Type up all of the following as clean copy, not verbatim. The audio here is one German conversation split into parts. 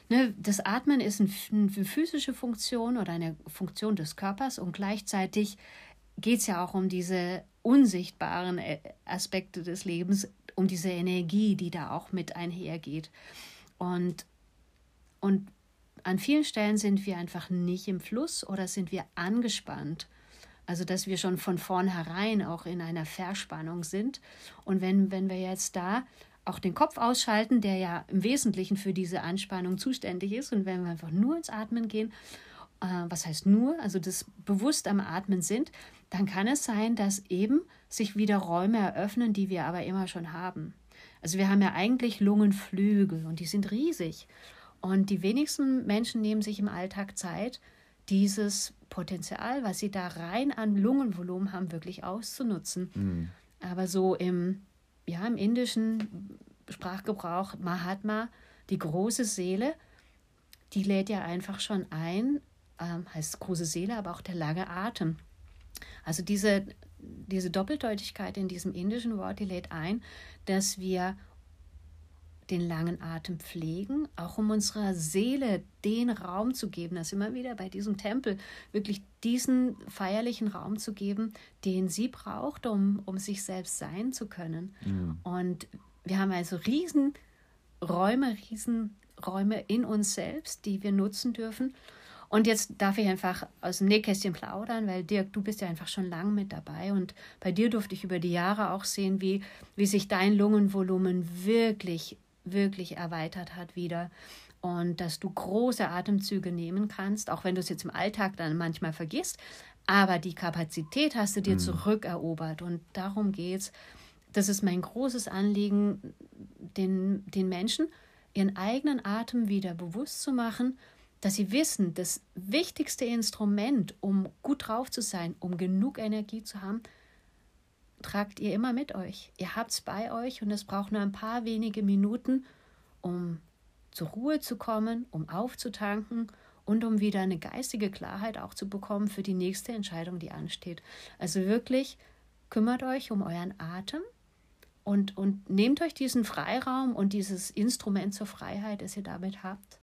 Ne, das Atmen ist eine physische Funktion oder eine Funktion des Körpers und gleichzeitig geht es ja auch um diese unsichtbaren Aspekte des Lebens, um diese Energie, die da auch mit einhergeht. Und an vielen Stellen sind wir einfach nicht im Fluss oder sind wir angespannt. Also dass wir schon von vornherein auch in einer Verspannung sind. Und wenn wir jetzt da auch den Kopf ausschalten, der ja im Wesentlichen für diese Anspannung zuständig ist, und wenn wir einfach nur ins Atmen gehen, was heißt nur, also das bewusst am Atmen sind, dann kann es sein, dass eben sich wieder Räume eröffnen, die wir aber immer schon haben. Also wir haben ja eigentlich Lungenflügel und die sind riesig. Und die wenigsten Menschen nehmen sich im Alltag Zeit, dieses Potenzial, was sie da rein an Lungenvolumen haben, wirklich auszunutzen. Mhm. Aber so im indischen Sprachgebrauch, Mahatma, die große Seele, die lädt ja einfach schon ein, heißt große Seele, aber auch der lange Atem. Also diese Doppeldeutigkeit in diesem indischen Wort, die lädt ein, dass wir den langen Atem pflegen, auch um unserer Seele den Raum zu geben, das immer wieder bei diesem Tempel, wirklich diesen feierlichen Raum zu geben, den sie braucht, um sich selbst sein zu können. Mhm. Und wir haben also Riesenräume in uns selbst, die wir nutzen dürfen. Und jetzt darf ich einfach aus dem Nähkästchen plaudern, weil Dirk, du bist ja einfach schon lange mit dabei und bei dir durfte ich über die Jahre auch sehen, wie sich dein Lungenvolumen wirklich erweitert hat wieder und dass du große Atemzüge nehmen kannst, auch wenn du es jetzt im Alltag dann manchmal vergisst, aber die Kapazität hast du dir zurückerobert und darum geht's. Das ist mein großes Anliegen, den Menschen ihren eigenen Atem wieder bewusst zu machen, dass sie wissen, das wichtigste Instrument, um gut drauf zu sein, um genug Energie zu haben, tragt ihr immer mit euch. Ihr habt es bei euch und es braucht nur ein paar wenige Minuten, um zur Ruhe zu kommen, um aufzutanken und um wieder eine geistige Klarheit auch zu bekommen für die nächste Entscheidung, die ansteht. Also wirklich kümmert euch um euren Atem und nehmt euch diesen Freiraum und dieses Instrument zur Freiheit, das ihr damit habt.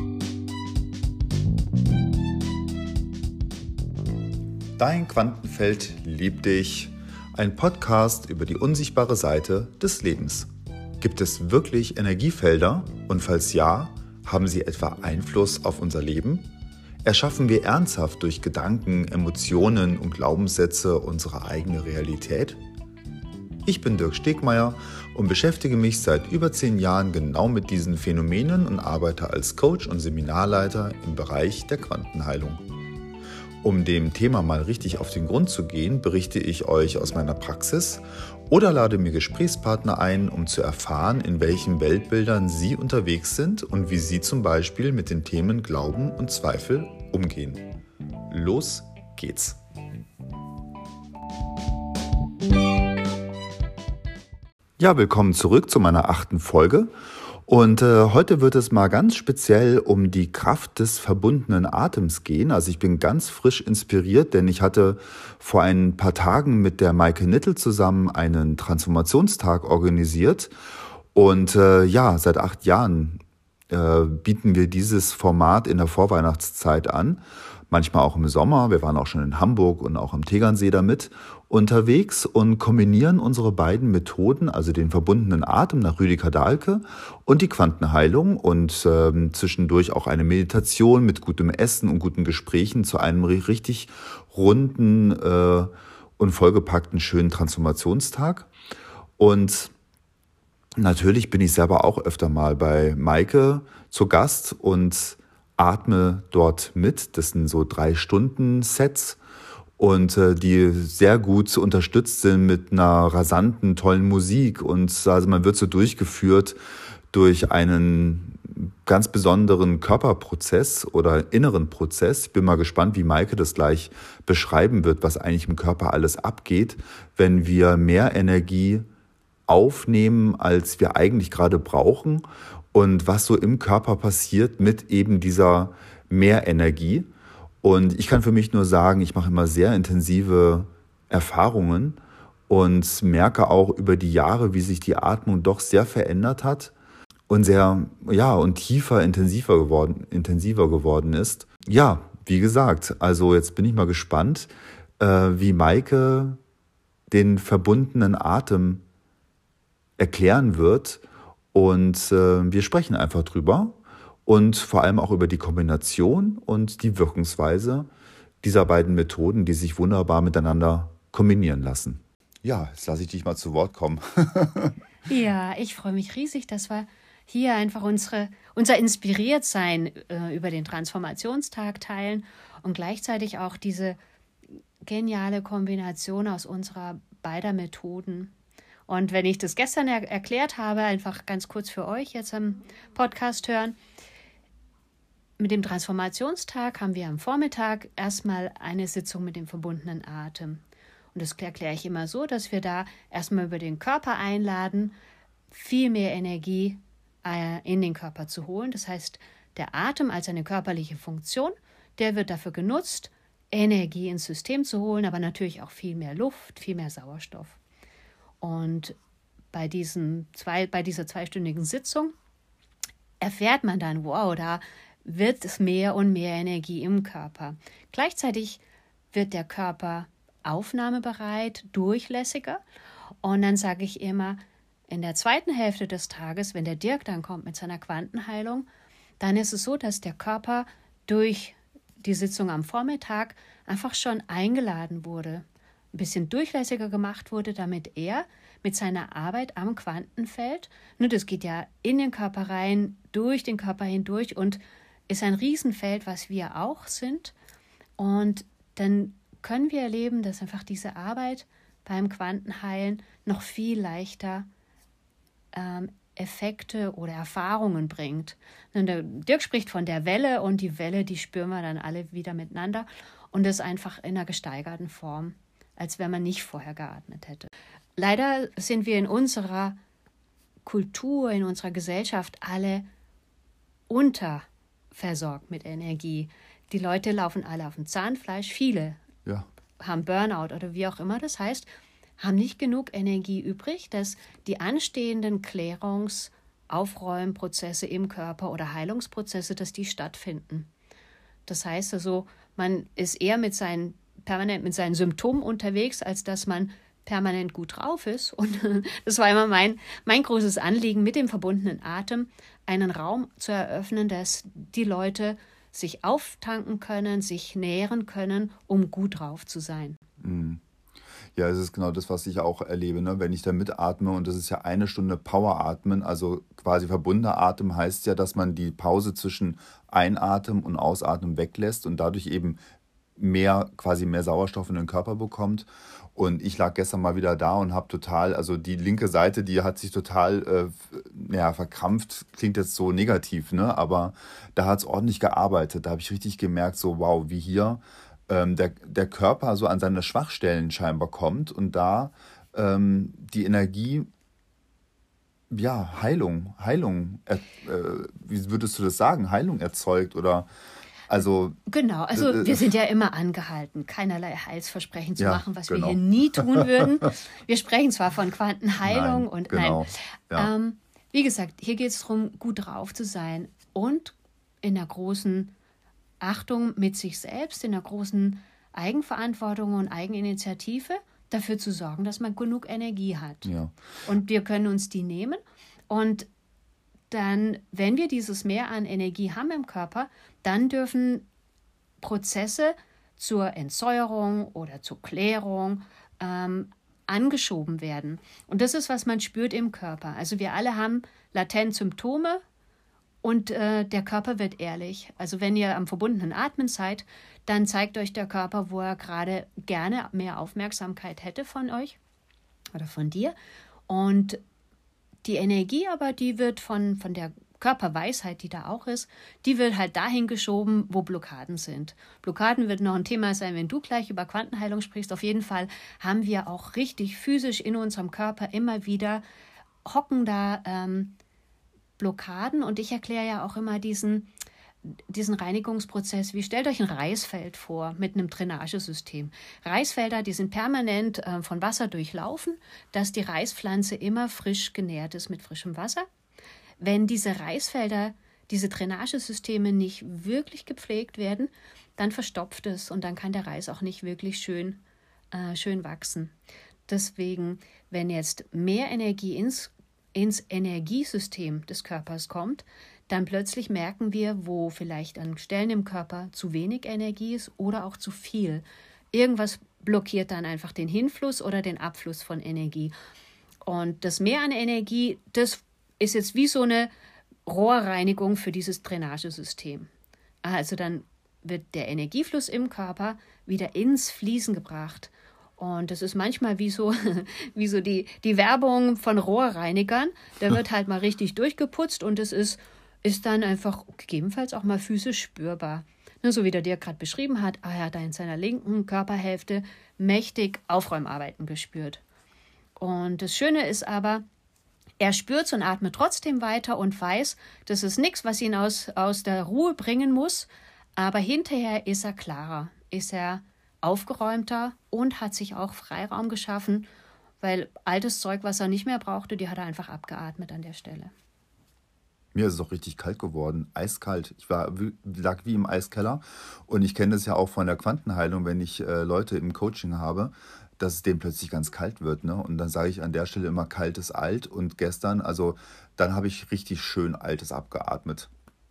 Dein Quantenfeld liebt dich. Ein Podcast über die unsichtbare Seite des Lebens. Gibt es wirklich Energiefelder? Und falls ja, haben sie etwa Einfluss auf unser Leben? Erschaffen wir ernsthaft durch Gedanken, Emotionen und Glaubenssätze unsere eigene Realität? Ich bin Dirk Stegmeier und beschäftige mich seit über 10 Jahren genau mit diesen Phänomenen und arbeite als Coach und Seminarleiter im Bereich der Quantenheilung. Um dem Thema mal richtig auf den Grund zu gehen, berichte ich euch aus meiner Praxis oder lade mir Gesprächspartner ein, um zu erfahren, in welchen Weltbildern sie unterwegs sind und wie sie zum Beispiel mit den Themen Glauben und Zweifel umgehen. Los geht's! Ja, willkommen zurück zu meiner 8. Folge. Und heute wird es mal ganz speziell um die Kraft des verbundenen Atems gehen. Also ich bin ganz frisch inspiriert, denn ich hatte vor ein paar Tagen mit der Maike Nittel zusammen einen Transformationstag organisiert. Und seit 8 Jahren bieten wir dieses Format in der Vorweihnachtszeit an. Manchmal auch im Sommer. Wir waren auch schon in Hamburg und auch am Tegernsee damit unterwegs und kombinieren unsere beiden Methoden, also den verbundenen Atem nach Rüdiger Dahlke und die Quantenheilung und zwischendurch auch eine Meditation mit gutem Essen und guten Gesprächen zu einem richtig runden und vollgepackten schönen Transformationstag. Und natürlich bin ich selber auch öfter mal bei Maike zu Gast und atme dort mit. Das sind so 3-Stunden-Sets und die sehr gut unterstützt sind mit einer rasanten, tollen Musik. Und also man wird so durchgeführt durch einen ganz besonderen Körperprozess oder inneren Prozess. Ich bin mal gespannt, wie Maike das gleich beschreiben wird, was eigentlich im Körper alles abgeht, wenn wir mehr Energie aufnehmen, als wir eigentlich gerade brauchen und was so im Körper passiert mit eben dieser Mehrenergie. Und ich kann für mich nur sagen, ich mache immer sehr intensive Erfahrungen und merke auch über die Jahre, wie sich die Atmung doch sehr verändert hat. und sehr, ja, und intensiver geworden ist. Ja, wie gesagt, also jetzt bin ich mal gespannt, wie Maike den verbundenen Atem erklären wird. Und wir sprechen einfach drüber und vor allem auch über die Kombination und die Wirkungsweise dieser beiden Methoden, die sich wunderbar miteinander kombinieren lassen. Ja, jetzt lasse ich dich mal zu Wort kommen. Ja, ich freue mich riesig, dass wir hier einfach unser Inspiriertsein über den Transformationstag teilen und gleichzeitig auch diese geniale Kombination aus unserer beider Methoden. Und wenn ich das gestern erklärt habe, einfach ganz kurz für euch jetzt am Podcast hören, mit dem Transformationstag haben wir am Vormittag erstmal eine Sitzung mit dem verbundenen Atem. Und das erkläre ich immer so, dass wir da erstmal über den Körper einladen, viel mehr Energie in den Körper zu holen. Das heißt, der Atem als eine körperliche Funktion, der wird dafür genutzt, Energie ins System zu holen, aber natürlich auch viel mehr Luft, viel mehr Sauerstoff. Und bei dieser zweistündigen Sitzung erfährt man dann, wow, da wird es mehr und mehr Energie im Körper. Gleichzeitig wird der Körper aufnahmebereit, durchlässiger. Und dann sage ich immer, in der zweiten Hälfte des Tages, wenn der Dirk dann kommt mit seiner Quantenheilung, dann ist es so, dass der Körper durch die Sitzung am Vormittag einfach schon eingeladen wurde, ein bisschen durchlässiger gemacht wurde, damit er mit seiner Arbeit am Quantenfeld, das geht ja in den Körper rein, durch den Körper hindurch und ist ein Riesenfeld, was wir auch sind. Und dann können wir erleben, dass einfach diese Arbeit beim Quantenheilen noch viel leichter Effekte oder Erfahrungen bringt. Der Dirk spricht von der Welle und die Welle, die spüren wir dann alle wieder miteinander und das einfach in einer gesteigerten Form, als wenn man nicht vorher geatmet hätte. Leider sind wir in unserer Kultur, in unserer Gesellschaft alle unterversorgt mit Energie. Die Leute laufen alle auf dem Zahnfleisch, viele haben Burnout oder wie auch immer. Das heißt, haben nicht genug Energie übrig, dass die anstehenden Aufräumprozesse im Körper oder Heilungsprozesse, dass die stattfinden. Das heißt also, man ist eher permanent mit seinen Symptomen unterwegs, als dass man permanent gut drauf ist. Und das war immer mein großes Anliegen, mit dem verbundenen Atem einen Raum zu eröffnen, dass die Leute sich auftanken können, sich nähren können, um gut drauf zu sein. Ja, es ist genau das, was ich auch erlebe, ne? Wenn ich da mitatme, und das ist ja 1 Stunde Poweratmen, also quasi verbundener Atem heißt ja, dass man die Pause zwischen Einatmen und Ausatmen weglässt und dadurch eben mehr Sauerstoff in den Körper bekommt. Und ich lag gestern mal wieder da und habe also die linke Seite, die hat sich total verkrampft, klingt jetzt so negativ, ne? Aber da hat es ordentlich gearbeitet. Da habe ich richtig gemerkt, so wow, wie hier der Körper so an seine Schwachstellen scheinbar kommt und da die Energie, Heilung, wie würdest du das sagen, Heilung erzeugt oder also... Genau, also wir sind ja immer angehalten, keinerlei Heilsversprechen zu machen, was wir hier nie tun würden. Wir sprechen zwar von Quantenheilung wie gesagt, hier geht es darum, gut drauf zu sein und in der großen Achtung mit sich selbst, in der großen Eigenverantwortung und Eigeninitiative dafür zu sorgen, dass man genug Energie hat. Ja. Und wir können uns die nehmen und dann, wenn wir dieses Mehr an Energie haben im Körper, dann dürfen Prozesse zur Entsäuerung oder zur Klärung angeschoben werden. Und das ist, was man spürt im Körper. Also wir alle haben latent Symptome und der Körper wird ehrlich. Also wenn ihr am verbundenen Atmen seid, dann zeigt euch der Körper, wo er gerade gerne mehr Aufmerksamkeit hätte von euch oder von dir. Und die Energie aber, die wird von der Körperweisheit, die da auch ist, die wird halt dahin geschoben, wo Blockaden sind. Blockaden wird noch ein Thema sein, wenn du gleich über Quantenheilung sprichst. Auf jeden Fall haben wir auch richtig physisch in unserem Körper immer wieder hocken da Blockaden. Und ich erkläre ja auch immer diesen Reinigungsprozess, wie stellt euch ein Reisfeld vor mit einem Drainagesystem. Reisfelder, die sind permanent von Wasser durchlaufen, dass die Reispflanze immer frisch genährt ist mit frischem Wasser. wenn diese Reisfelder, diese Drainagesysteme nicht wirklich gepflegt werden, dann verstopft es und dann kann der Reis auch nicht wirklich schön wachsen. Deswegen, wenn jetzt mehr Energie ins Energiesystem des Körpers kommt, dann plötzlich merken wir, wo vielleicht an Stellen im Körper zu wenig Energie ist oder auch zu viel. Irgendwas blockiert dann einfach den Hinfluss oder den Abfluss von Energie. Und das Mehr an Energie, das ist jetzt wie so eine Rohrreinigung für dieses Drainagesystem. Also dann wird der Energiefluss im Körper wieder ins Fließen gebracht. Und das ist manchmal wie so die Werbung von Rohrreinigern. Da wird halt mal richtig durchgeputzt und es ist dann einfach gegebenenfalls auch mal physisch spürbar. So wie der Dirk gerade beschrieben hat, er hat da in seiner linken Körperhälfte mächtig Aufräumarbeiten gespürt. Und das Schöne ist aber, er spürt und atmet trotzdem weiter und weiß, das ist nichts, was ihn aus der Ruhe bringen muss, aber hinterher ist er klarer, ist er aufgeräumter und hat sich auch Freiraum geschaffen, weil altes Zeug, was er nicht mehr brauchte, die hat er einfach abgeatmet an der Stelle. Mir ist es auch richtig kalt geworden, eiskalt. Ich lag wie im Eiskeller und ich kenne das ja auch von der Quantenheilung, wenn ich Leute im Coaching habe, dass es denen plötzlich ganz kalt wird. Ne? Und dann sage ich an der Stelle immer, kalt ist alt. Und gestern, also dann habe ich richtig schön Altes abgeatmet.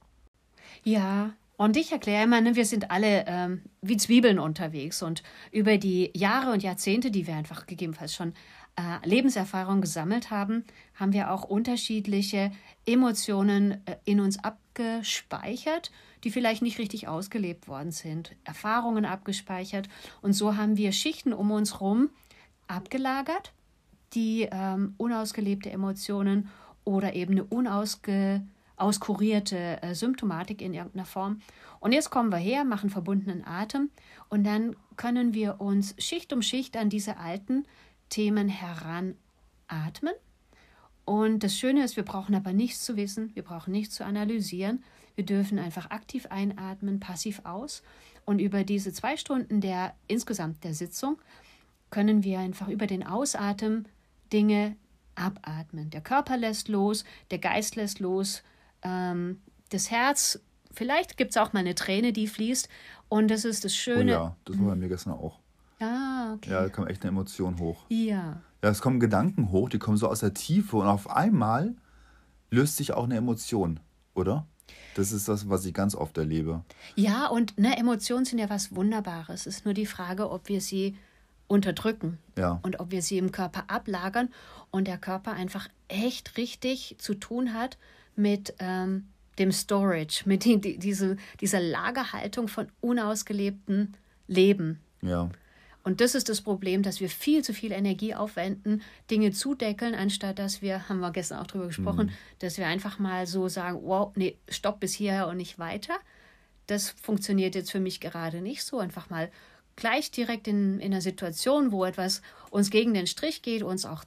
Ja, und ich erkläre immer, wir sind alle wie Zwiebeln unterwegs und über die Jahre und Jahrzehnte, die wir einfach gegebenenfalls schon Lebenserfahrung gesammelt haben, haben wir auch unterschiedliche Emotionen in uns abgespeichert, die vielleicht nicht richtig ausgelebt worden sind, Erfahrungen abgespeichert. Und so haben wir Schichten um uns herum abgelagert, die unausgelebte Emotionen oder eben eine auskurierte Symptomatik in irgendeiner Form. Und jetzt kommen wir her, machen verbundenen Atem und dann können wir uns Schicht um Schicht an diese alten Themen heranatmen. Und das Schöne ist, wir brauchen aber nichts zu wissen, wir brauchen nichts zu analysieren. Wir dürfen einfach aktiv einatmen, passiv aus. Und über diese 2 Stunden insgesamt der Sitzung können wir einfach über den Ausatmen Dinge abatmen. Der Körper lässt los, der Geist lässt los, das Herz, vielleicht gibt es auch mal eine Träne, die fließt. Und das ist das Schöne. Oh ja, das war bei mir gestern auch. Ah, okay. Ja, da kam echt eine Emotion hoch. Ja. Ja, es kommen Gedanken hoch, die kommen so aus der Tiefe und auf einmal löst sich auch eine Emotion, oder? Das ist das, was ich ganz oft erlebe. Ja, und Emotionen sind ja was Wunderbares. Es ist nur die Frage, ob wir sie unterdrücken und ob wir sie im Körper ablagern und der Körper einfach echt richtig zu tun hat mit dem Storage, mit dieser Lagerhaltung von unausgelebtem Leben. Ja. Und das ist das Problem, dass wir viel zu viel Energie aufwenden, Dinge zudeckeln, anstatt dass wir, haben wir gestern auch drüber gesprochen, dass wir einfach mal so sagen, wow, nee, stopp bis hierher und nicht weiter. Das funktioniert jetzt für mich gerade nicht so. Einfach mal gleich direkt in einer Situation, wo etwas uns gegen den Strich geht, uns auch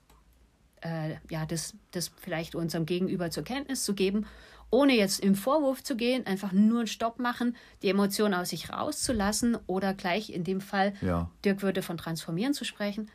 das vielleicht unserem Gegenüber zur Kenntnis zu geben, ohne jetzt im Vorwurf zu gehen, einfach nur einen Stopp machen, die Emotion aus sich rauszulassen oder gleich in dem Fall, Dirk würde von Transformieren sprechen.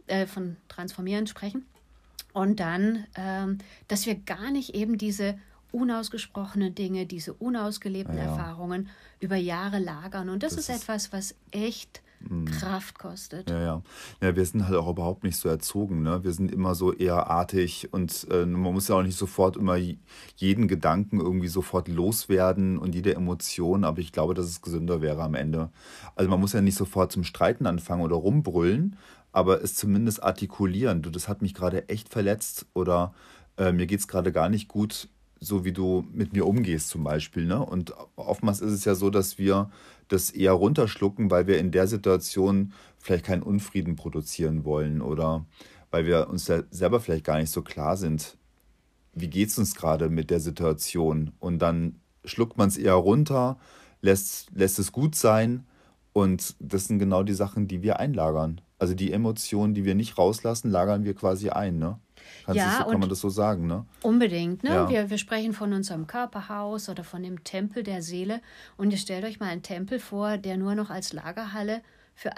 Und dann, dass wir gar nicht eben diese unausgesprochenen Dinge, diese unausgelebten Erfahrungen über Jahre lagern. Und das ist etwas, was echt Kraft kostet. Ja, wir sind halt auch überhaupt nicht so erzogen. Ne? Wir sind immer so eher artig und man muss ja auch nicht sofort immer jeden Gedanken irgendwie sofort loswerden und jede Emotion, aber ich glaube, dass es gesünder wäre am Ende. Also man muss ja nicht sofort zum Streiten anfangen oder rumbrüllen, aber es zumindest artikulieren. Du, das hat mich gerade echt verletzt oder mir geht es gerade gar nicht gut, so wie du mit mir umgehst zum Beispiel. Ne? Und oftmals ist es ja so, dass wir das eher runterschlucken, weil wir in der Situation vielleicht keinen Unfrieden produzieren wollen oder weil wir uns selber vielleicht gar nicht so klar sind, wie geht es uns gerade mit der Situation. Und dann schluckt man es eher runter, lässt es gut sein und das sind genau die Sachen, die wir einlagern. Also die Emotionen, die wir nicht rauslassen, lagern wir quasi ein, ne? Kann man das so sagen, ne? Unbedingt, ne? Ja. Wir sprechen von unserem Körperhaus oder von dem Tempel der Seele. Und ihr stellt euch mal einen Tempel vor, der nur noch als Lagerhalle für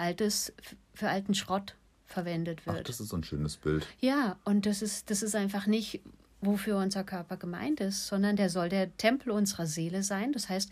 alten Schrott verwendet wird. Ach, das ist so ein schönes Bild. Ja, und das ist einfach nicht, wofür unser Körper gemeint ist, sondern der soll der Tempel unserer Seele sein. Das heißt,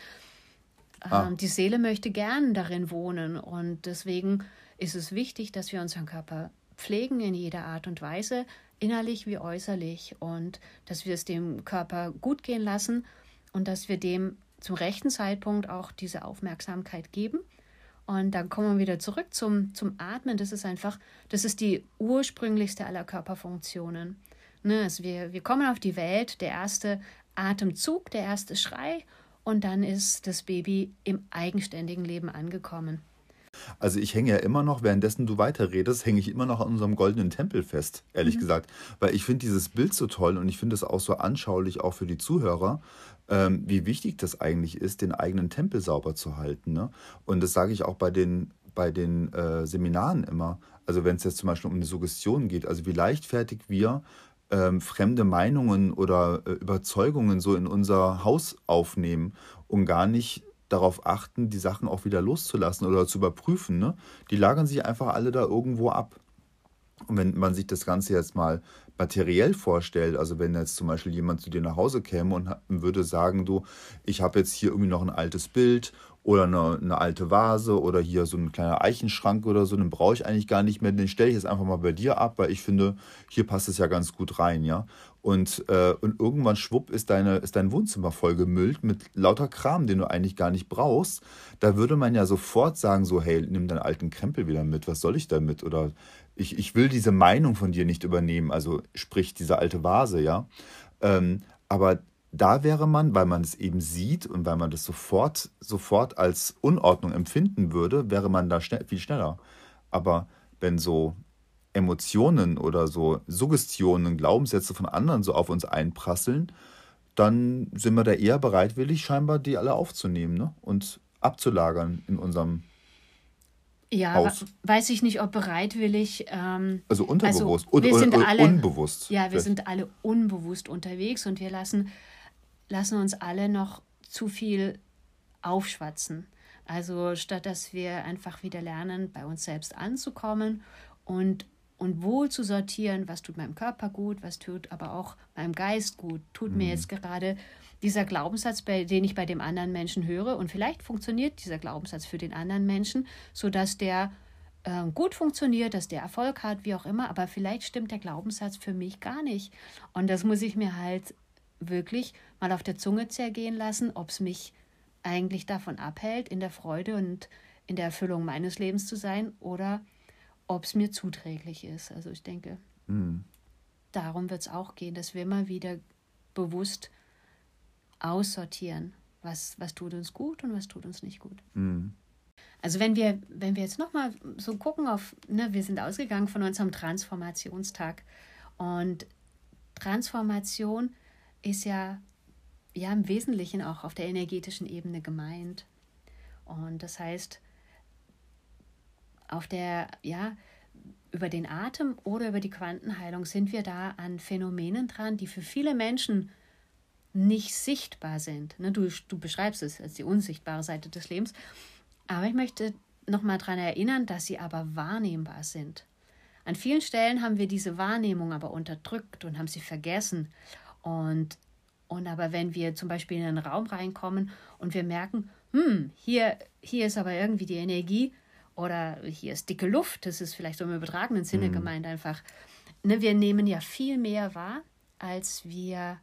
die Seele möchte gern darin wohnen und deswegen ist es wichtig, dass wir unseren Körper pflegen in jeder Art und Weise, innerlich wie äußerlich, und dass wir es dem Körper gut gehen lassen und dass wir dem zum rechten Zeitpunkt auch diese Aufmerksamkeit geben. Und dann kommen wir wieder zurück zum Atmen. Das ist die ursprünglichste aller Körperfunktionen. Ne, also wir kommen auf die Welt, der erste Atemzug, der erste Schrei, und dann ist das Baby im eigenständigen Leben angekommen. Also ich hänge ja immer noch, währenddessen du weiterredest, hänge ich immer noch an unserem goldenen Tempel fest, ehrlich gesagt. Weil ich finde dieses Bild so toll und ich finde es auch so anschaulich, auch für die Zuhörer, wie wichtig das eigentlich ist, den eigenen Tempel sauber zu halten. Ne? Und das sage ich auch bei den Seminaren immer. Also wenn es jetzt zum Beispiel um eine Suggestion geht, also wie leichtfertig wir fremde Meinungen oder Überzeugungen so in unser Haus aufnehmen und gar nicht darauf achten, die Sachen auch wieder loszulassen oder zu überprüfen. Ne? Die lagern sich einfach alle da irgendwo ab. Und wenn man sich das Ganze jetzt mal materiell vorstellt, also wenn jetzt zum Beispiel jemand zu dir nach Hause käme und würde sagen, du, ich habe jetzt hier irgendwie noch ein altes Bild oder eine alte Vase oder hier so ein kleiner Eichenschrank oder so, den brauche ich eigentlich gar nicht mehr, den stelle ich jetzt einfach mal bei dir ab, weil ich finde, hier passt es ja ganz gut rein, ja. Und irgendwann schwupp ist dein Wohnzimmer vollgemüllt mit lauter Kram, den du eigentlich gar nicht brauchst. Da würde man ja sofort sagen, so, hey, nimm deinen alten Krempel wieder mit, was soll ich damit? Oder ich will diese Meinung von dir nicht übernehmen, also sprich diese alte Vase, ja. Aber da wäre man, weil man es eben sieht und weil man das sofort als Unordnung empfinden würde, wäre man da viel schneller. Aber wenn so Emotionen oder so Suggestionen, Glaubenssätze von anderen so auf uns einprasseln, dann sind wir da eher bereitwillig, scheinbar die alle aufzunehmen, ne? Und abzulagern in unserem Ja, Haus. weiß ich nicht, ob bereitwillig. Also unterbewusst Wir sind oder alle, unbewusst. ja, wir Vielleicht. sind alle unbewusst unterwegs und wir lassen uns alle noch zu viel aufschwatzen. Also statt dass wir einfach wieder lernen, bei uns selbst anzukommen und wohl zu sortieren, was tut meinem Körper gut, was tut aber auch meinem Geist gut, tut mir jetzt gerade dieser Glaubenssatz, den ich bei dem anderen Menschen höre, und vielleicht funktioniert dieser Glaubenssatz für den anderen Menschen, sodass der gut funktioniert, dass der Erfolg hat, wie auch immer, aber vielleicht stimmt der Glaubenssatz für mich gar nicht. Und das muss ich mir halt wirklich mal auf der Zunge zergehen lassen, ob es mich eigentlich davon abhält, in der Freude und in der Erfüllung meines Lebens zu sein, oder ob es mir zuträglich ist. Also ich denke, darum wird es auch gehen, dass wir immer wieder bewusst aussortieren, was tut uns gut und was tut uns nicht gut. Also wenn wir jetzt nochmal so gucken auf, ne, wir sind ausgegangen von unserem Transformationstag, und Transformation ist ja im Wesentlichen auch auf der energetischen Ebene gemeint. Und das heißt, über den Atem oder über die Quantenheilung sind wir da an Phänomenen dran, die für viele Menschen nicht sichtbar sind. Ne, du beschreibst es als die unsichtbare Seite des Lebens. Aber ich möchte nochmal daran erinnern, dass sie aber wahrnehmbar sind. An vielen Stellen haben wir diese Wahrnehmung aber unterdrückt und haben sie vergessen. Und aber wenn wir zum Beispiel in einen Raum reinkommen und wir merken, hier ist aber irgendwie die Energie, oder hier ist dicke Luft, das ist vielleicht so im übertragenen Sinne gemeint einfach. Ne, wir nehmen ja viel mehr wahr, als wir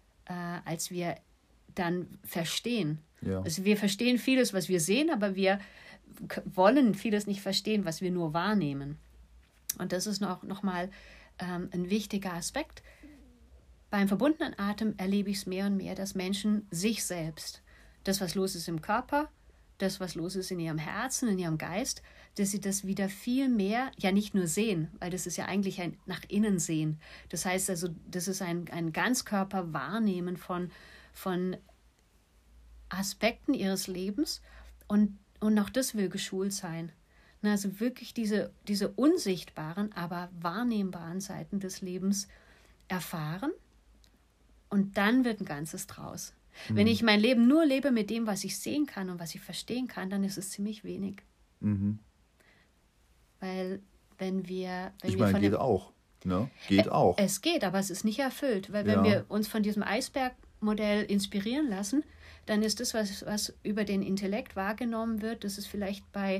dann verstehen. Ja. Also wir verstehen vieles, was wir sehen, aber wir wollen vieles nicht verstehen, was wir nur wahrnehmen. Und das ist noch mal ein wichtiger Aspekt. Beim verbundenen Atem erlebe ich es mehr und mehr, dass Menschen sich selbst, das, was los ist im Körper, das, was los ist in ihrem Herzen, in ihrem Geist, dass sie das wieder viel mehr, ja nicht nur sehen, weil das ist ja eigentlich ein nach innen sehen. Das heißt also, das ist ein Ganzkörper-Wahrnehmen von Aspekten ihres Lebens, und auch das will geschult sein. Also wirklich diese unsichtbaren, aber wahrnehmbaren Seiten des Lebens erfahren, und dann wird ein Ganzes draus. Wenn ich mein Leben nur lebe mit dem, was ich sehen kann und was ich verstehen kann, dann ist es ziemlich wenig. Weil wenn wir geht auch. Ne? Geht auch. Es geht, aber es ist nicht erfüllt, weil wenn Ja. wir uns von diesem Eisbergmodell inspirieren lassen, dann ist das, was über den Intellekt wahrgenommen wird, das ist vielleicht bei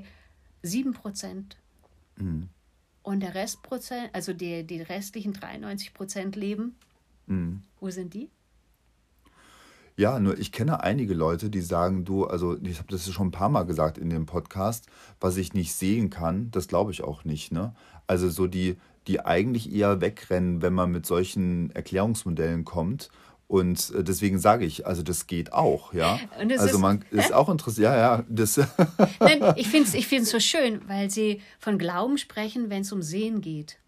7%. Mhm. Und der Restprozent, also die restlichen 93% leben, wo sind die? Ja, nur ich kenne einige Leute, die sagen, du, also ich habe das schon ein paar Mal gesagt in dem Podcast, was ich nicht sehen kann, das glaube ich auch nicht, ne? Also so die eigentlich eher wegrennen, wenn man mit solchen Erklärungsmodellen kommt. Und deswegen sage ich, also das geht auch, ja. Und es Also ist, man ist auch interessiert, ja, ja, das, nein, ich find's so schön, weil sie von Glauben sprechen, wenn es um Sehen geht.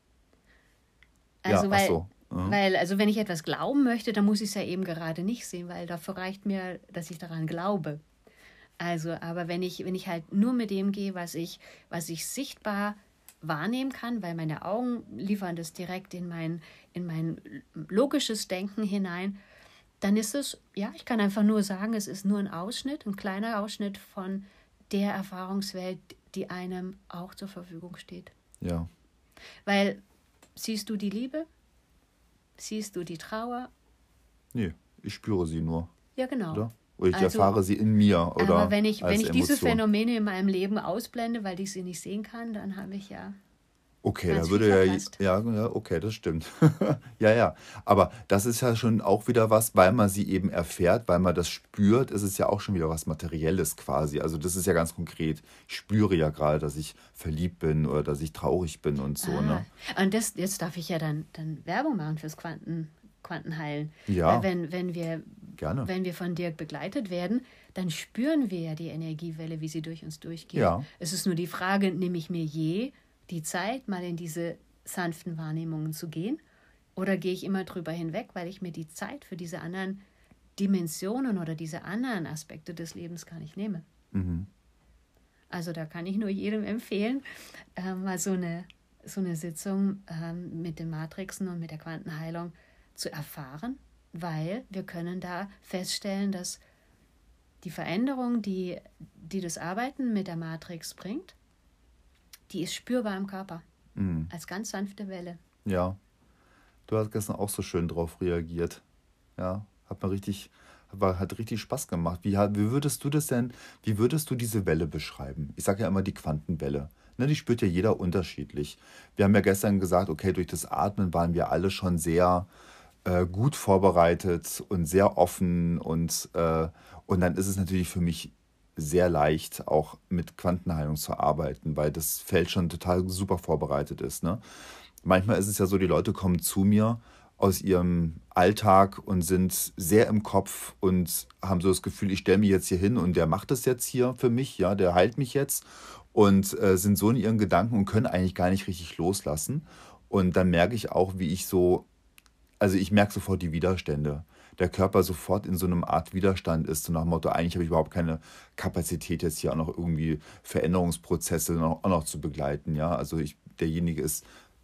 ja, Also ach so. Mhm. also wenn ich etwas glauben möchte, dann muss ich es ja eben gerade nicht sehen, weil dafür reicht mir, dass ich daran glaube. Also, aber wenn ich halt nur mit dem gehe, was ich sichtbar wahrnehmen kann, weil meine Augen liefern das direkt in mein logisches Denken hinein, dann ist es, ja, ich kann einfach nur sagen, es ist nur ein Ausschnitt, ein kleiner Ausschnitt von der Erfahrungswelt, die einem auch zur Verfügung steht. Ja, Weil siehst du die Liebe? Siehst du die Trauer? nee, ich spüre sie nur, Ja, genau. oder? Oder ich Also, erfahre sie in mir oder aber wenn ich als diese Emotion. Phänomene in meinem Leben ausblende, weil ich sie nicht sehen kann, dann habe ich ja Okay, ganz da viel würde ja, verpasst. ja, okay, das stimmt. Ja, ja. Aber das ist ja schon auch wieder was, weil man sie eben erfährt, weil man das spürt, ist es ja auch schon wieder was Materielles quasi. Also das ist ja ganz konkret. Ich spüre ja gerade, dass ich verliebt bin oder dass ich traurig bin und so, ne? Und jetzt darf ich ja dann Werbung machen fürs Quantenheilen. Ja, Weil wenn gerne. wir von Dirk begleitet werden, dann spüren wir ja die Energiewelle, wie sie durch uns durchgeht. Ja. Es ist nur die Frage, nehme ich mir je die Zeit, mal in diese sanften Wahrnehmungen zu gehen? Oder gehe ich immer drüber hinweg, weil ich mir die Zeit für diese anderen Dimensionen oder diese anderen Aspekte des Lebens gar nicht nehme? Mhm. Also da kann ich nur jedem empfehlen, mal so eine Sitzung mit den Matrixen und mit der Quantenheilung zu erfahren, weil wir können da feststellen, dass die Veränderung, die das Arbeiten mit der Matrix bringt, die ist spürbar im Körper, als ganz sanfte Welle. Ja. Du hast gestern auch so schön drauf reagiert. Ja, hat richtig Spaß gemacht. Wie würdest du das denn, wie würdest du diese Welle beschreiben? Ich sage ja immer die Quantenwelle. Ne, die spürt ja jeder unterschiedlich. Wir haben ja gestern gesagt, okay, durch das Atmen waren wir alle schon sehr gut vorbereitet und sehr offen und dann ist es natürlich für mich sehr leicht, auch mit Quantenheilung zu arbeiten, weil das Feld schon total super vorbereitet ist. Ne? Manchmal ist es ja so, die Leute kommen zu mir aus ihrem Alltag und sind sehr im Kopf und haben so das Gefühl, ich stelle mich jetzt hier hin und der macht das jetzt hier für mich, ja, der heilt mich jetzt und sind so in ihren Gedanken und können eigentlich gar nicht richtig loslassen. Und dann merke ich auch, also ich merke sofort die Widerstände. Der Körper sofort in so einem Art Widerstand ist, so nach dem Motto, eigentlich habe ich überhaupt keine Kapazität, jetzt hier auch noch irgendwie Veränderungsprozesse auch noch zu begleiten. Ja? Also derjenige ist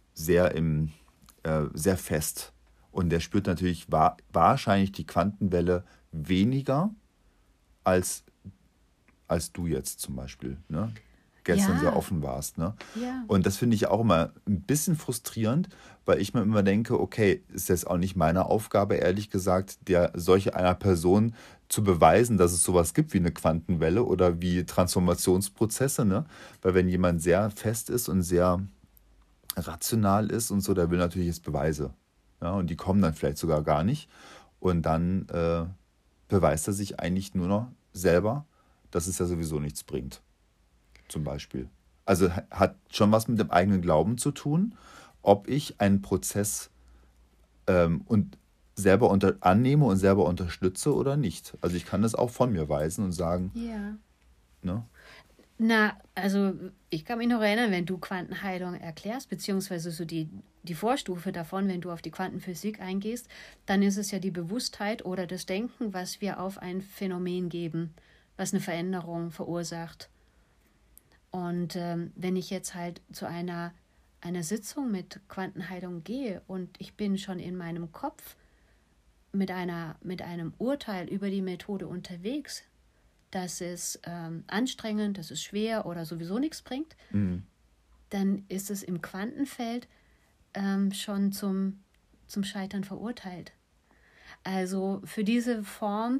sehr fest und der spürt natürlich wahrscheinlich die Quantenwelle weniger als, als du jetzt zum Beispiel. Ne? Gestern sehr Ja, offen warst. Ne? ja. Und das finde ich auch immer ein bisschen frustrierend, weil ich mir immer denke, okay, ist das auch nicht meine Aufgabe, ehrlich gesagt, solche einer Person zu beweisen, dass es sowas gibt wie eine Quantenwelle oder wie Transformationsprozesse, ne? Weil wenn jemand sehr fest ist und sehr rational ist und so, der will natürlich jetzt Beweise. Ja? Und die kommen dann vielleicht sogar gar nicht. Und dann beweist er sich eigentlich nur noch selber, dass es ja sowieso nichts bringt zum Beispiel. Also hat schon was mit dem eigenen Glauben zu tun, ob ich einen Prozess und selber annehme und selber unterstütze oder nicht. Also ich kann das auch von mir weisen und sagen, Ja. ne? Na, also ich kann mich noch erinnern, wenn du Quantenheilung erklärst, beziehungsweise so die Vorstufe davon, wenn du auf die Quantenphysik eingehst, dann ist es ja die Bewusstheit oder das Denken, was wir auf ein Phänomen geben, was eine Veränderung verursacht. Und wenn ich jetzt halt zu einer Sitzung mit Quantenheilung gehe und ich bin schon in meinem Kopf mit einem Urteil über die Methode unterwegs, dass es anstrengend, dass es schwer oder sowieso nichts bringt, dann ist es im Quantenfeld schon zum Scheitern verurteilt. Also für diese Form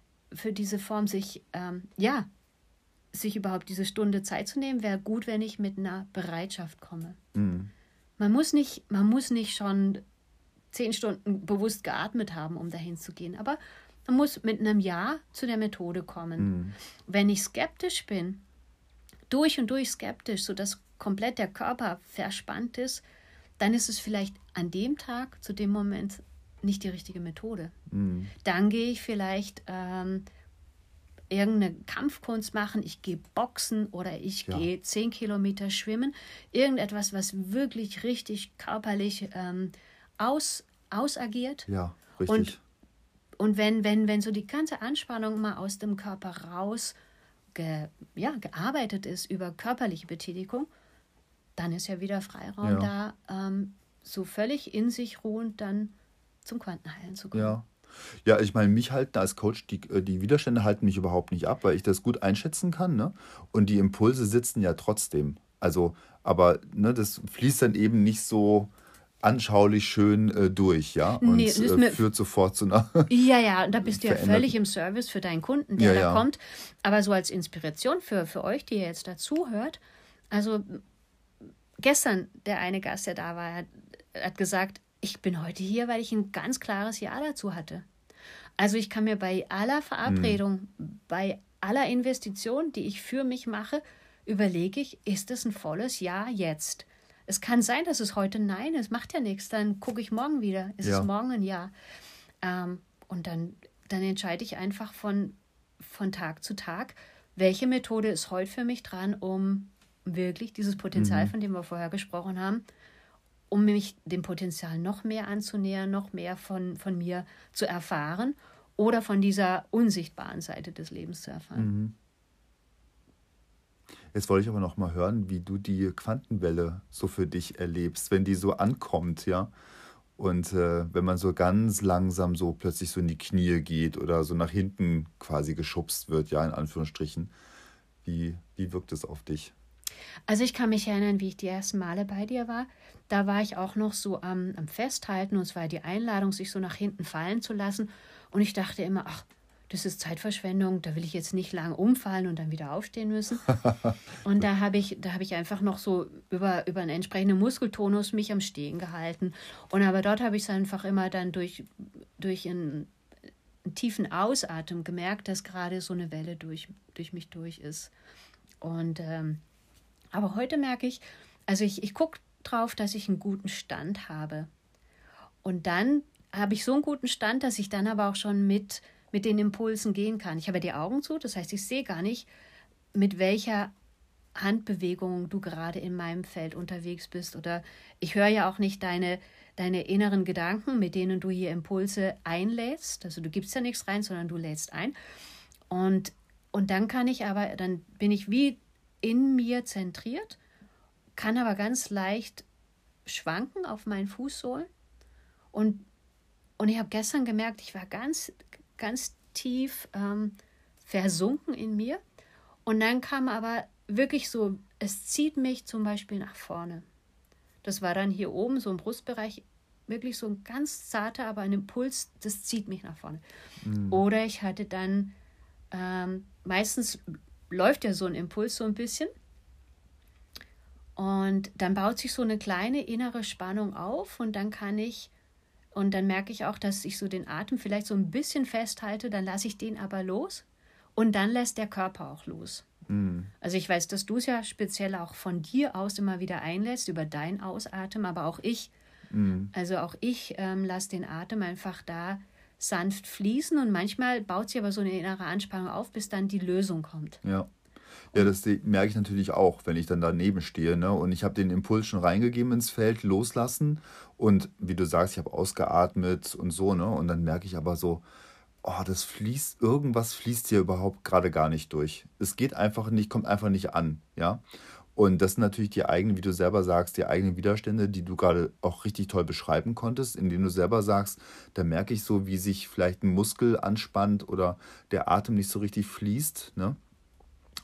sich überhaupt diese Stunde Zeit zu nehmen, wäre gut, wenn ich mit einer Bereitschaft komme. Mhm. Man muss nicht schon 10 Stunden bewusst geatmet haben, um dahin zu gehen, aber man muss mit einem Ja zu der Methode kommen. Mhm. Wenn ich skeptisch bin, durch und durch skeptisch, sodass komplett der Körper verspannt ist, dann ist es vielleicht an dem Tag, zu dem Moment, nicht die richtige Methode. Mhm. Dann gehe ich vielleicht irgendeine Kampfkunst machen, ich gehe boxen oder ich gehe 10 Kilometer schwimmen. Irgendetwas, was wirklich richtig körperlich ausagiert. Ja, richtig. Und wenn so die ganze Anspannung mal aus dem Körper raus gearbeitet ist über körperliche Betätigung, dann ist ja wieder Freiraum da, so völlig in sich ruhend dann zum Quantenheilen zu kommen. Ja, ich meine, mich halten als Coach, die Widerstände halten mich überhaupt nicht ab, weil ich das gut einschätzen kann, ne? Und die Impulse sitzen ja trotzdem. Also, aber ne, das fließt dann eben nicht so anschaulich schön durch, ja? Und führt sofort zu einer Ja, da bist du ja völlig im Service für deinen Kunden, der da kommt. Aber so als Inspiration für euch, die ihr jetzt dazu hört, also gestern der eine Gast, der da war, hat gesagt, ich bin heute hier, weil ich ein ganz klares Ja dazu hatte. Also ich kann mir bei aller Verabredung, bei aller Investition, die ich für mich mache, überlege ich, ist es ein volles Ja jetzt? Es kann sein, dass es heute Nein ist, macht ja nichts, dann gucke ich morgen wieder. Ist es morgen ein Ja? Und dann entscheide ich einfach von Tag zu Tag, welche Methode ist heute für mich dran, um wirklich dieses Potenzial, von dem wir vorher gesprochen haben, um mich dem Potenzial noch mehr anzunähern, noch mehr von mir zu erfahren oder von dieser unsichtbaren Seite des Lebens zu erfahren. Jetzt wollte ich aber noch mal hören, wie du die Quantenwelle so für dich erlebst, wenn die so ankommt, ja? Und wenn man so ganz langsam so plötzlich so in die Knie geht oder so nach hinten quasi geschubst wird, ja, in Anführungsstrichen. Wie wirkt es auf dich? Also ich kann mich erinnern, wie ich die ersten Male bei dir war. Da war ich auch noch so am Festhalten und es war die Einladung, sich so nach hinten fallen zu lassen. Und ich dachte immer, ach, das ist Zeitverschwendung, da will ich jetzt nicht lang umfallen und dann wieder aufstehen müssen. Und da habe ich einfach noch so über einen entsprechenden Muskeltonus mich am Stehen gehalten. Und aber dort habe ich es einfach immer dann durch einen tiefen Ausatmen gemerkt, dass gerade so eine Welle durch mich durch ist. Und aber heute merke ich, also ich gucke drauf, dass ich einen guten Stand habe. Und dann habe ich so einen guten Stand, dass ich dann aber auch schon mit den Impulsen gehen kann. Ich habe die Augen zu, das heißt, ich sehe gar nicht, mit welcher Handbewegung du gerade in meinem Feld unterwegs bist. Oder ich höre ja auch nicht deine inneren Gedanken, mit denen du hier Impulse einlädst. Also du gibst ja nichts rein, sondern du lädst ein. Und dann dann bin ich wie in mir zentriert, kann aber ganz leicht schwanken auf meinen Fußsohlen. Und ich habe gestern gemerkt, ich war ganz, ganz tief versunken in mir. Und dann kam aber wirklich so, es zieht mich zum Beispiel nach vorne. Das war dann hier oben, so im Brustbereich, wirklich so ein ganz zarter, aber ein Impuls, das zieht mich nach vorne. Oder ich hatte dann, meistens läuft ja so ein Impuls so ein bisschen. Und dann baut sich so eine kleine innere Spannung auf und dann merke ich auch, dass ich so den Atem vielleicht so ein bisschen festhalte, dann lasse ich den aber los und dann lässt der Körper auch los. Also ich weiß, dass du es ja speziell auch von dir aus immer wieder einlässt, über dein Ausatmen, aber auch ich. Also auch ich lasse den Atem einfach da sanft fließen und manchmal baut sich aber so eine innere Anspannung auf, bis dann die Lösung kommt. Ja, das merke ich natürlich auch, wenn ich dann daneben stehe, ne? Und ich habe den Impuls schon reingegeben ins Feld, loslassen und wie du sagst, ich habe ausgeatmet und so, ne? Und dann merke ich aber so, oh, irgendwas fließt hier überhaupt gerade gar nicht durch. Es geht einfach nicht, kommt einfach nicht an, ja? Und das sind natürlich die eigenen, wie du selber sagst, die eigenen Widerstände, die du gerade auch richtig toll beschreiben konntest, indem du selber sagst, da merke ich so, wie sich vielleicht ein Muskel anspannt oder der Atem nicht so richtig fließt, ne?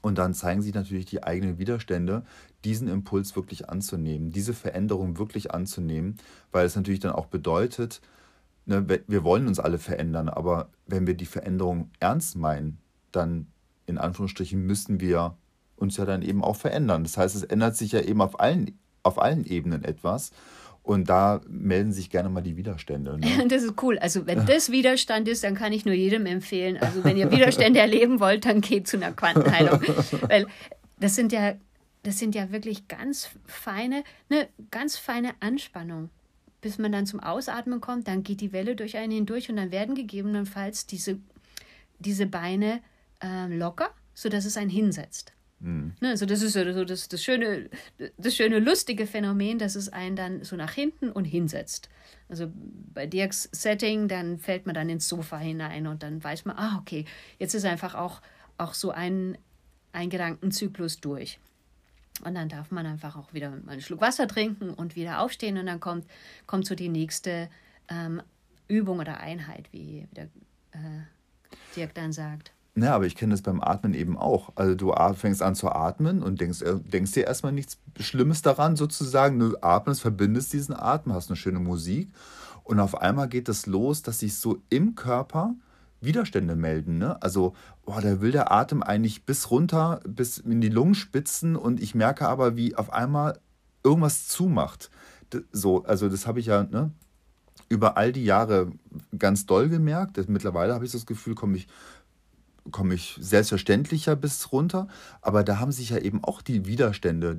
Und dann zeigen sich natürlich die eigenen Widerstände, diesen Impuls wirklich anzunehmen, diese Veränderung wirklich anzunehmen, weil es natürlich dann auch bedeutet, ne, wir wollen uns alle verändern, aber wenn wir die Veränderung ernst meinen, dann in Anführungsstrichen müssen wir uns ja dann eben auch verändern. Das heißt, es ändert sich ja eben auf allen Ebenen etwas. Und da melden sich gerne mal die Widerstände. Ne? Das ist cool. Also wenn das Widerstand ist, dann kann ich nur jedem empfehlen. Also wenn ihr Widerstände erleben wollt, dann geht zu einer Quantenheilung. Weil das sind ja wirklich ganz feine Anspannung. Bis man dann zum Ausatmen kommt, dann geht die Welle durch einen hindurch und dann werden gegebenenfalls diese Beine locker, sodass es einen hinsetzt. Ne, also das ist so das schöne, lustige Phänomen, dass es einen dann so nach hinten und hinsetzt. Also bei Dirks Setting, dann fällt man dann ins Sofa hinein und dann weiß man, okay, jetzt ist einfach auch so ein Gedankenzyklus durch. Und dann darf man einfach auch wieder mal einen Schluck Wasser trinken und wieder aufstehen und dann kommt so die nächste Übung oder Einheit, wie der Dirk dann sagt. Ja, aber ich kenne das beim Atmen eben auch. Also du fängst an zu atmen und denkst dir erstmal nichts Schlimmes daran sozusagen. Du atmest, verbindest diesen Atem, hast eine schöne Musik und auf einmal geht es los, dass sich so im Körper Widerstände melden. Ne? Also da will der Atem eigentlich bis runter, bis in die Lungenspitzen und ich merke aber, wie auf einmal irgendwas zumacht. Also das habe ich ja über all die Jahre ganz doll gemerkt. Mittlerweile habe ich das Gefühl, komme ich selbstverständlicher bis runter, aber da haben sich ja eben auch die Widerstände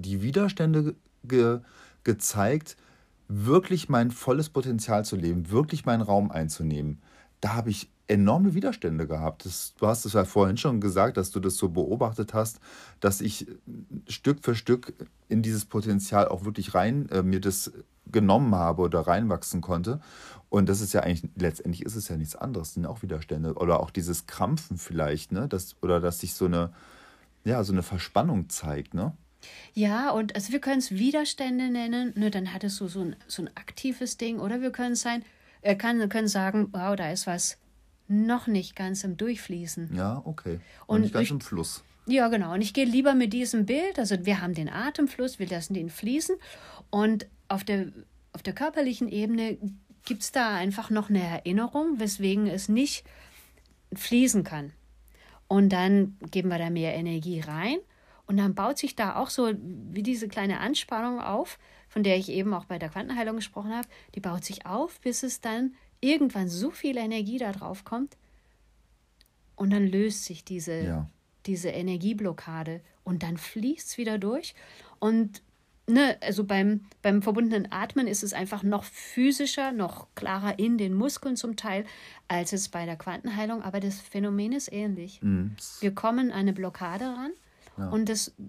gezeigt, wirklich mein volles Potenzial zu leben, wirklich meinen Raum einzunehmen. Da habe ich enorme Widerstände gehabt. Du hast es ja vorhin schon gesagt, dass du das so beobachtet hast, dass ich Stück für Stück in dieses Potenzial auch wirklich mir das genommen habe oder reinwachsen konnte. Und das ist ja eigentlich, letztendlich ist es ja nichts anderes, das sind auch Widerstände. Oder auch dieses Krampfen vielleicht, ne? Dass sich so eine Verspannung zeigt, ne? Ja, und also wir können es Widerstände nennen, ne, dann hat es so ein aktives Ding. Oder wir können sagen, wow, da ist was noch nicht ganz im Durchfließen. Ja, okay. Und nicht ganz im Fluss. Ja, genau. Und ich gehe lieber mit diesem Bild, also wir haben den Atemfluss, wir lassen den fließen und auf der körperlichen Ebene gibt es da einfach noch eine Erinnerung, weswegen es nicht fließen kann. Und dann geben wir da mehr Energie rein und dann baut sich da auch so wie diese kleine Anspannung auf, von der ich eben auch bei der Quantenheilung gesprochen habe, die baut sich auf, bis es dann irgendwann so viel Energie da drauf kommt und dann löst sich diese Energieblockade und dann fließt es wieder durch. Und also beim verbundenen Atmen ist es einfach noch physischer, noch klarer in den Muskeln zum Teil, als es bei der Quantenheilung. Aber das Phänomen ist ähnlich. Wir kommen an eine Blockade ran und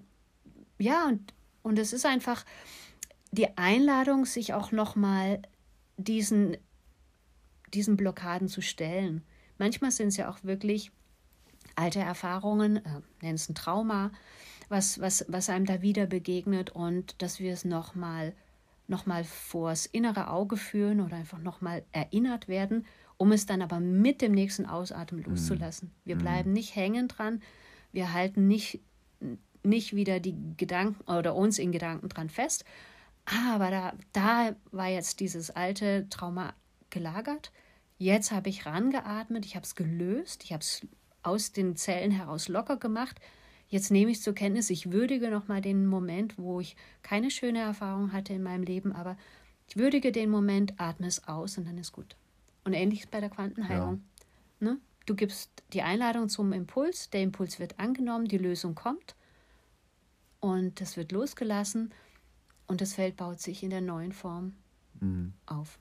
und es ist einfach die Einladung, sich auch nochmal diesen Blockaden zu stellen. Manchmal sind es ja auch wirklich alte Erfahrungen, nennen es ein Trauma, was einem da wieder begegnet und dass wir es nochmal vors innere Auge führen oder einfach nochmal erinnert werden, um es dann aber mit dem nächsten Ausatmen loszulassen. Wir bleiben nicht hängen dran, wir halten nicht wieder die Gedanken oder uns in Gedanken dran fest, aber da war jetzt dieses alte Trauma gelagert. Jetzt habe ich rangeatmet, ich habe es gelöst, ich habe es aus den Zellen heraus locker gemacht. Jetzt nehme ich es zur Kenntnis, ich würdige nochmal den Moment, wo ich keine schöne Erfahrung hatte in meinem Leben, aber ich würdige den Moment, atme es aus und dann ist gut. Und ähnlich bei der Quantenheilung. Ja. Ne? Du gibst die Einladung zum Impuls, der Impuls wird angenommen, die Lösung kommt und das wird losgelassen und das Feld baut sich in der neuen Form auf.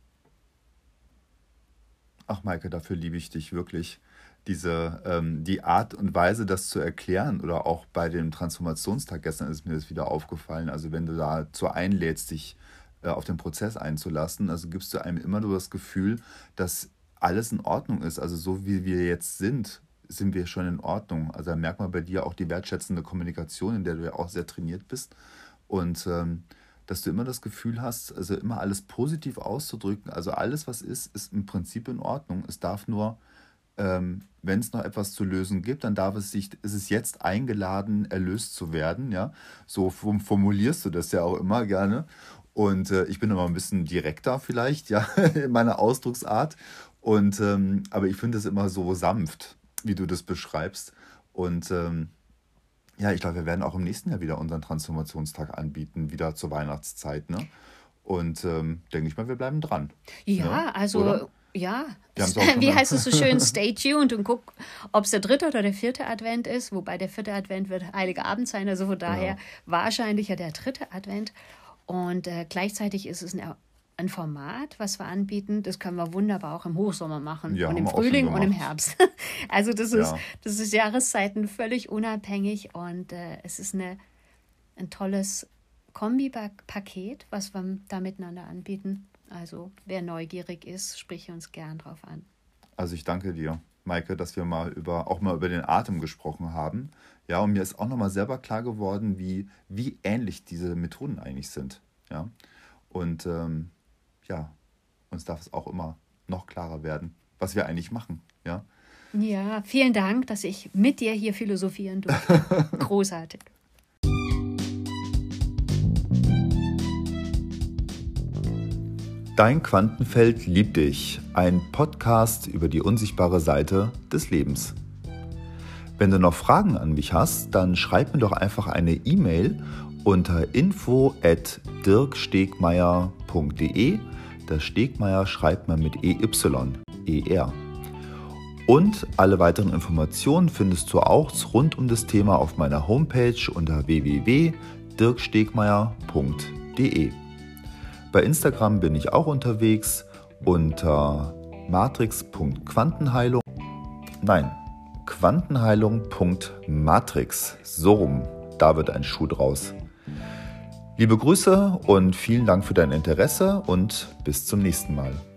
Ach, Maike, dafür liebe ich dich wirklich. Die Art und Weise, das zu erklären, oder auch bei dem Transformationstag gestern ist mir das wieder aufgefallen. Also wenn du dazu einlädst, dich auf den Prozess einzulassen, also gibst du einem immer nur das Gefühl, dass alles in Ordnung ist. Also so wie wir jetzt sind wir schon in Ordnung. Also da merkt man bei dir auch die wertschätzende Kommunikation, in der du ja auch sehr trainiert bist. Und dass du immer das Gefühl hast, also immer alles positiv auszudrücken. Also alles, was ist im Prinzip in Ordnung. Es darf nur wenn es noch etwas zu lösen gibt, dann ist es jetzt eingeladen, erlöst zu werden. Ja? So formulierst du das ja auch immer gerne. Und ich bin immer ein bisschen direkter vielleicht, ja, in meiner Ausdrucksart. Aber ich finde es immer so sanft, wie du das beschreibst. Und ja, ich glaube, wir werden auch im nächsten Jahr wieder unseren Transformationstag anbieten, wieder zur Weihnachtszeit, ne? Und denke ich mal, wir bleiben dran. Ja, Ne? also Oder? ja, Wir haben es auch schon wie mal. heißt es so schön, stay tuned und guck, ob es der 3. oder der 4. Advent ist, wobei der 4. Advent wird Heiliger Abend sein, also von daher Genau. wahrscheinlich ja der 3. Advent. Und gleichzeitig ist es ein Format, was wir anbieten, das können wir wunderbar auch im Hochsommer machen Ja, und haben im wir auch schon Frühling und im gemacht. Herbst. Also Ja, das ist Jahreszeiten völlig unabhängig und es ist ein tolles Kombi-Paket, was wir da miteinander anbieten. Also wer neugierig ist, sprich uns gern drauf an. also ich danke dir, Maike, dass wir auch mal über den Atem gesprochen haben. Ja, und mir ist auch nochmal selber klar geworden, wie ähnlich diese Methoden eigentlich sind. Ja, und ja, uns darf es auch immer noch klarer werden, was wir eigentlich machen. Ja. Ja, vielen Dank, dass ich mit dir hier philosophieren durfte. Großartig. Dein Quantenfeld liebt dich, ein Podcast über die unsichtbare Seite des Lebens. Wenn du noch Fragen an mich hast, dann schreib mir doch einfach eine E-Mail unter info@dirkstegmeier.de. Das Stegmeier schreibt man mit EY, Und alle weiteren Informationen findest du auch rund um das Thema auf meiner Homepage unter www.dirkstegmeier.de. Bei Instagram bin ich auch unterwegs unter Quantenheilung.matrix. So rum, da wird ein Schuh draus. Liebe Grüße und vielen Dank für dein Interesse und bis zum nächsten Mal.